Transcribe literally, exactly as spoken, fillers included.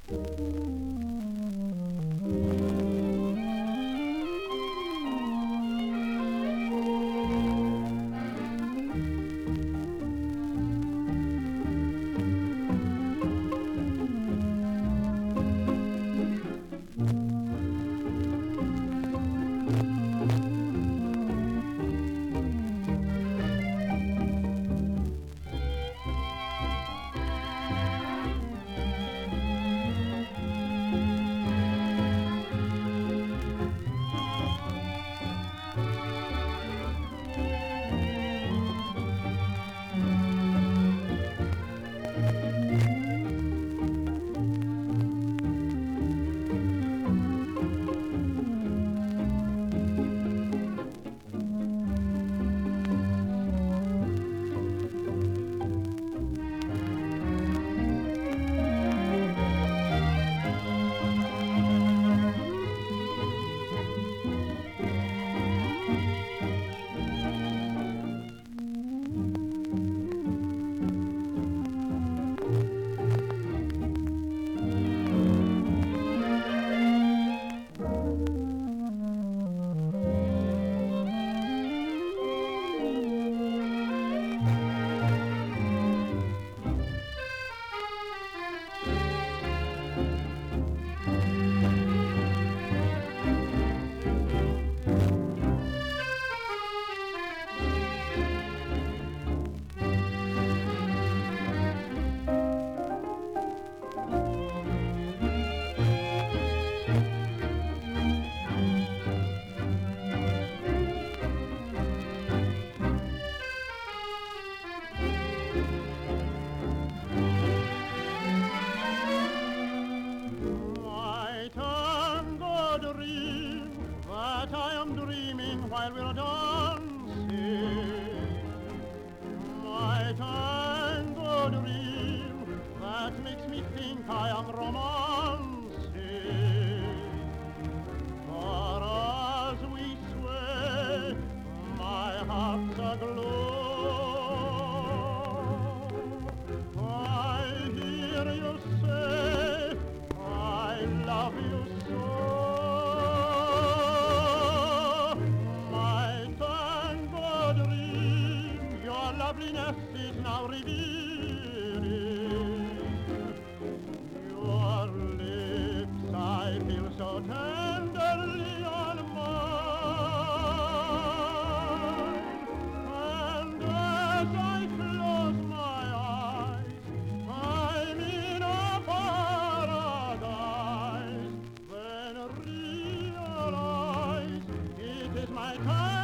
That I am dreaming while we're dancing, my tango dream that makes me think I am romancing. For as we sway, my heart's aglow. I hear you say, I love you so. Loveliness is now revealing. Your lips I feel so tenderly on mine, and as I close my eyes, I'm in a paradise. Then realize it is my time.